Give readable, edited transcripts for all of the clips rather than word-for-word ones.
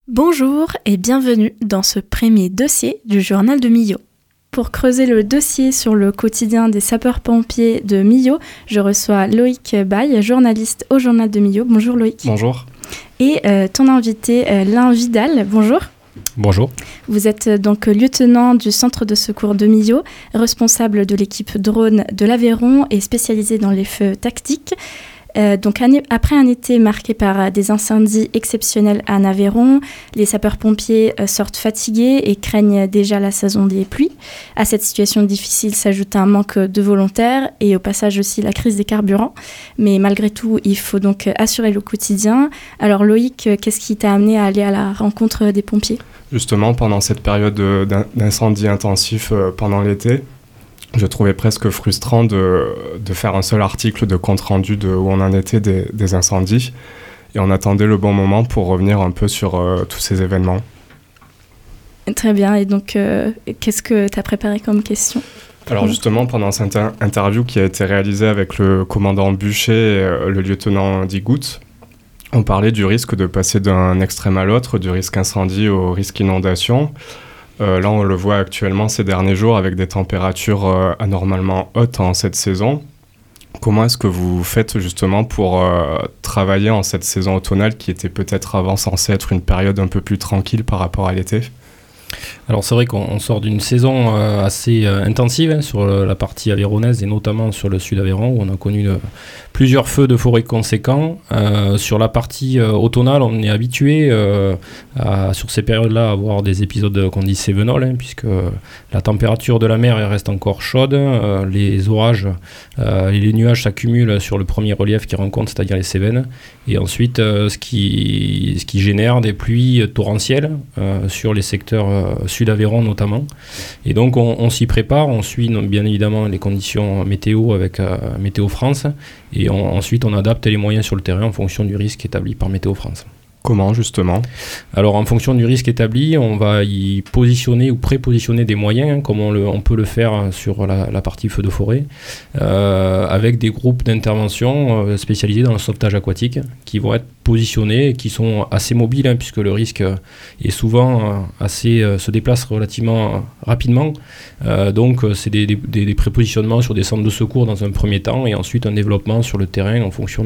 Bonjour et bienvenue dans ce premier dossier du journal de Millau. Pour creuser le dossier sur le quotidien des sapeurs-pompiers de Millau, je reçois Loïc Baye, journaliste au journal de Millau. Bonjour Loïc. Bonjour. Et ton invité, Lin Vidal. Bonjour. Bonjour. Vous êtes donc lieutenant du centre de secours de Millau, responsable de l'équipe drone de l'Aveyron et spécialisé dans les feux tactiques. Après un été marqué par des incendies exceptionnels en Aveyron, les sapeurs-pompiers sortent fatigués et craignent déjà la saison des pluies. À cette situation difficile s'ajoute un manque de volontaires et au passage aussi la crise des carburants. Mais malgré tout, il faut donc assurer le quotidien. Alors Loïc, qu'est-ce qui t'a amené à aller à la rencontre des pompiers ? Justement, pendant cette période d'incendie intensif pendant l'été, je trouvais presque frustrant de faire un seul article de compte-rendu de où on en était des incendies. Et on attendait le bon moment pour revenir un peu sur tous ces événements. Très bien. Et donc, qu'est-ce que tu as préparé comme question ? Alors justement, pendant cette interview qui a été réalisée avec le commandant Buchet et le lieutenant Digout, on parlait du risque de passer d'un extrême à l'autre, du risque incendie au risque inondation. Là, on le voit actuellement ces derniers jours avec des températures anormalement hautes en cette saison. Comment est-ce que vous faites justement pour travailler en cette saison automnale qui était peut-être avant censée être une période un peu plus tranquille par rapport à l'été ? Alors c'est vrai qu'on sort d'une saison assez intensive sur la partie aveyronnaise et notamment sur le sud Aveyron où on a connu plusieurs feux de forêt conséquents. Sur la partie automnale, on est habitué sur ces périodes-là à avoir des épisodes qu'on dit cévenols, puisque la température de la mer reste encore chaude, les orages et les nuages s'accumulent sur le premier relief qu'ils rencontrent, c'est-à-dire les Cévennes, et ensuite ce qui génère des pluies torrentielles sur les secteurs sud-Aveyron notamment. Et donc on s'y prépare, on suit bien évidemment les conditions météo avec Météo France, et ensuite on adapte les moyens sur le terrain en fonction du risque établi par Météo France. Comment justement ? Alors en fonction du risque établi, on va y positionner ou prépositionner des moyens, comme on peut le faire sur la partie feu de forêt, avec des groupes d'intervention spécialisés dans le sauvetage aquatique, qui vont être positionnés et qui sont assez mobiles, puisque le risque est souvent se déplace relativement rapidement. Donc c'est des prépositionnements sur des centres de secours dans un premier temps, et ensuite un développement sur le terrain en fonction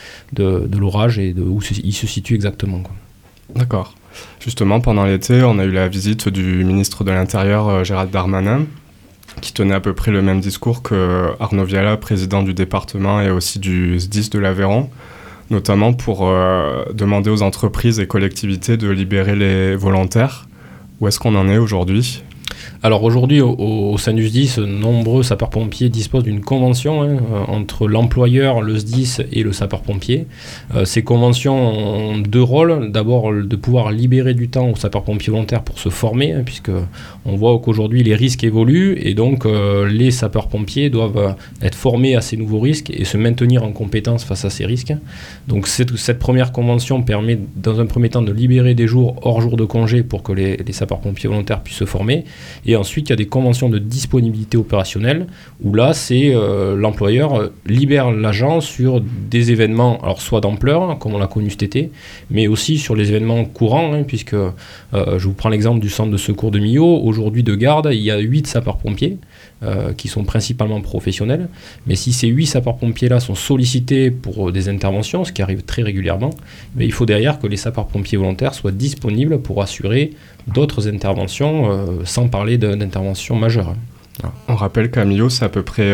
de l'orage et de où il se situe exactement. D'accord. Justement, pendant l'été, on a eu la visite du ministre de l'Intérieur, Gérald Darmanin, qui tenait à peu près le même discours que Arnaud Viala, président du département et aussi du SDIS de l'Aveyron, notamment pour demander aux entreprises et collectivités de libérer les volontaires. Où est-ce qu'on en est aujourd'hui ? Alors aujourd'hui, au sein du SDIS, nombreux sapeurs-pompiers disposent d'une convention entre l'employeur, le SDIS et le sapeur-pompier. Ces conventions ont deux rôles. D'abord, de pouvoir libérer du temps aux sapeurs-pompiers volontaires pour se former, puisque on voit qu'aujourd'hui les risques évoluent, et donc les sapeurs-pompiers doivent être formés à ces nouveaux risques et se maintenir en compétence face à ces risques. Donc cette première convention permet dans un premier temps de libérer des jours hors jours de congé pour que les sapeurs-pompiers volontaires puissent se former. Et ensuite, il y a des conventions de disponibilité opérationnelle où là, c'est l'employeur libère l'agent sur des événements, alors soit d'ampleur, comme on l'a connu cet été, mais aussi sur les événements courants, puisque je vous prends l'exemple du centre de secours de Millau. Aujourd'hui, de garde, il y a 8 sapeurs-pompiers qui sont principalement professionnels. Mais si ces 8 sapeurs-pompiers-là sont sollicités pour des interventions, ce qui arrive très régulièrement, il faut derrière que les sapeurs-pompiers volontaires soient disponibles pour assurer d'autres interventions, sans parler d'interventions majeures. Voilà. On rappelle qu'à Millau, c'est à peu près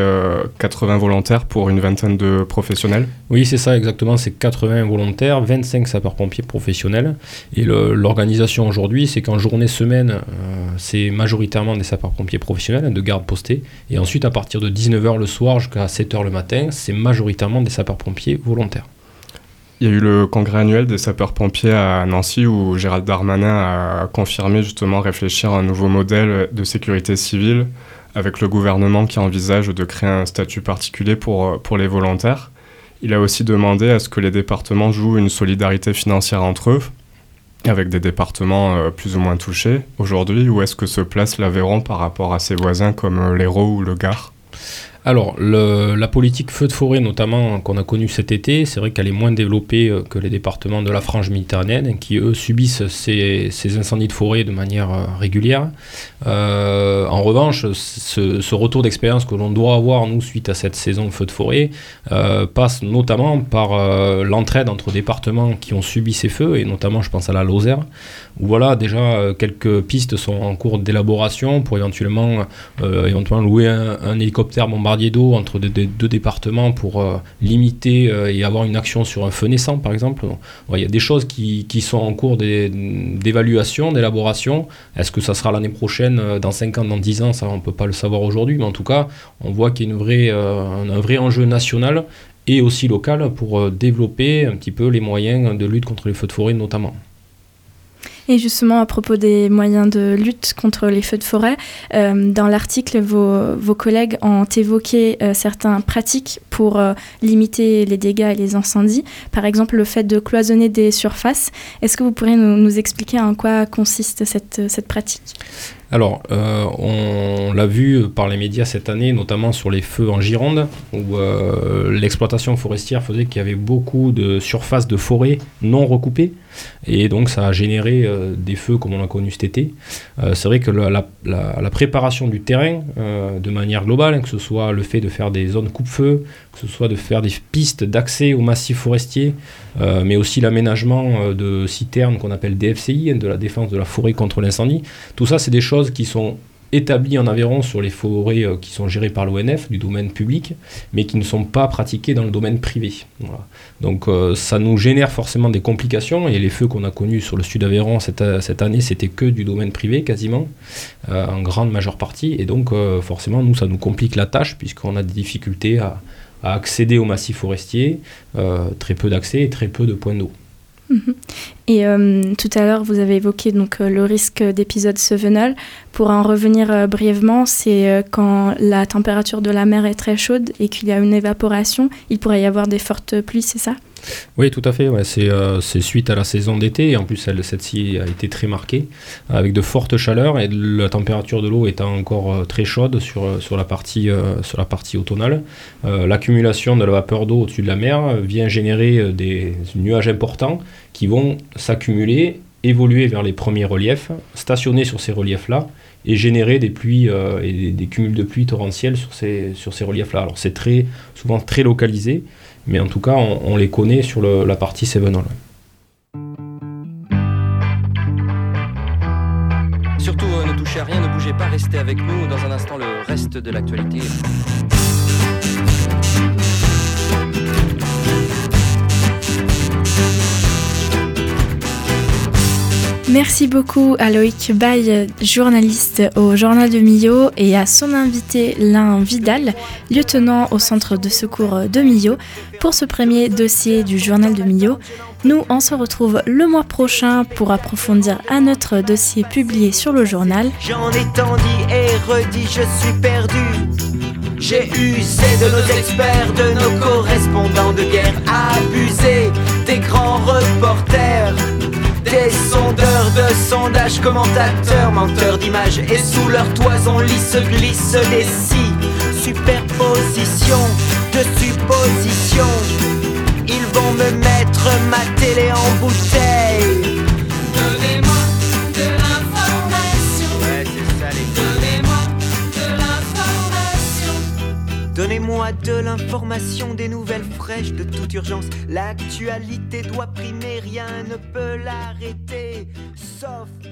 80 volontaires pour une vingtaine de professionnels. Oui, c'est ça, exactement. C'est 80 volontaires, 25 sapeurs-pompiers professionnels. Et l'organisation aujourd'hui, c'est qu'en journée-semaine, c'est majoritairement des sapeurs-pompiers professionnels de garde postée. Et ensuite, à partir de 19h le soir jusqu'à 7h le matin, c'est majoritairement des sapeurs-pompiers volontaires. Il y a eu le congrès annuel des sapeurs-pompiers à Nancy où Gérald Darmanin a confirmé justement réfléchir à un nouveau modèle de sécurité civile avec le gouvernement qui envisage de créer un statut particulier pour les volontaires. Il a aussi demandé à ce que les départements jouent une solidarité financière entre eux, avec des départements plus ou moins touchés. Aujourd'hui, où est-ce que se place l'Aveyron par rapport à ses voisins comme l'Hérault ou le Gard ? Alors, la politique feu de forêt, notamment, qu'on a connue cet été, c'est vrai qu'elle est moins développée que les départements de la frange méditerranéenne, qui, eux, subissent ces incendies de forêt de manière régulière. En revanche, ce retour d'expérience que l'on doit avoir, nous, suite à cette saison feu de forêt, passe notamment par l'entraide entre départements qui ont subi ces feux, et notamment, je pense à la Lozère, où voilà, déjà, quelques pistes sont en cours d'élaboration pour éventuellement louer un hélicoptère bombardier d'eau entre deux départements pour limiter et avoir une action sur un feu naissant, par exemple. Il y a des choses qui sont en cours d'évaluation, d'élaboration. Est-ce que ça sera l'année prochaine, dans 5 ans, dans 10 ans? Ça, on ne peut pas le savoir aujourd'hui, mais en tout cas, on voit qu'il y a un vrai enjeu national et aussi local pour développer un petit peu les moyens de lutte contre les feux de forêt, notamment. Et justement, à propos des moyens de lutte contre les feux de forêt, dans l'article, vos collègues ont évoqué certaines pratiques pour limiter les dégâts et les incendies. Par exemple, le fait de cloisonner des surfaces. Est-ce que vous pourriez nous expliquer en quoi consiste cette pratique ? Alors, on l'a vu par les médias cette année, notamment sur les feux en Gironde, où l'exploitation forestière faisait qu'il y avait beaucoup de surfaces de forêt non recoupées, et donc ça a généré des feux comme on l'a connu cet été. C'est vrai que la préparation du terrain, de manière globale, que ce soit le fait de faire des zones coupe-feu, que ce soit de faire des pistes d'accès au massif forestier, mais aussi l'aménagement de citernes qu'on appelle DFCI, de la défense de la forêt contre l'incendie, tout ça c'est des choses qui sont établies en Aveyron sur les forêts qui sont gérées par l'ONF, du domaine public, mais qui ne sont pas pratiquées dans le domaine privé. Voilà. Donc ça nous génère forcément des complications, et les feux qu'on a connus sur le sud d'Aveyron cette année, c'était que du domaine privé quasiment, en grande majeure partie, et donc forcément nous ça nous complique la tâche, puisqu'on a des difficultés à accéder au massif forestier, très peu d'accès et très peu de points d'eau. Et tout à l'heure, vous avez évoqué donc, le risque d'épisode Sevenol. Pour en revenir brièvement, c'est quand la température de la mer est très chaude et qu'il y a une évaporation, il pourrait y avoir des fortes pluies, c'est ça ? Oui, tout à fait. Ouais. C'est suite à la saison d'été, et en plus celle-ci a été très marquée, avec de fortes chaleurs, et la température de l'eau étant encore très chaude sur la partie automnale. L'accumulation de la vapeur d'eau au-dessus de la mer vient générer des nuages importants qui vont s'accumuler, évoluer vers les premiers reliefs, stationner sur ces reliefs-là, et générer des pluies et des cumuls de pluie torrentielles sur ces reliefs-là. Alors c'est souvent très localisé, mais en tout cas on les connaît sur la partie Sevenol. Surtout ne touchez à rien, ne bougez pas, restez avec nous. Dans un instant, le reste de l'actualité. Merci beaucoup à Loïc Baye, journaliste au Journal de Millau, et à son invité Lin Vidal, lieutenant au centre de secours de Millau, pour ce premier dossier du Journal de Millau. Nous, on se retrouve le mois prochain pour approfondir un autre dossier publié sur le journal. J'en ai tant dit et redit, je suis perdu. J'ai usé de nos experts, de nos correspondants de guerre, abusé des grands reporters, des sondeurs de sondages, commentateurs, menteurs d'images, et sous leur toison lisse glissent les superpositions de suppositions. Ils vont me mettre ma télé en bouteille. Donnez-moi de l'information. Ouais, c'est ça les gars. Donnez-moi de l'information. Donnez-moi de l'information, des nouvelles fraîches de toute urgence. L'actualité doit primer, rien ne peut l'arrêter, sauf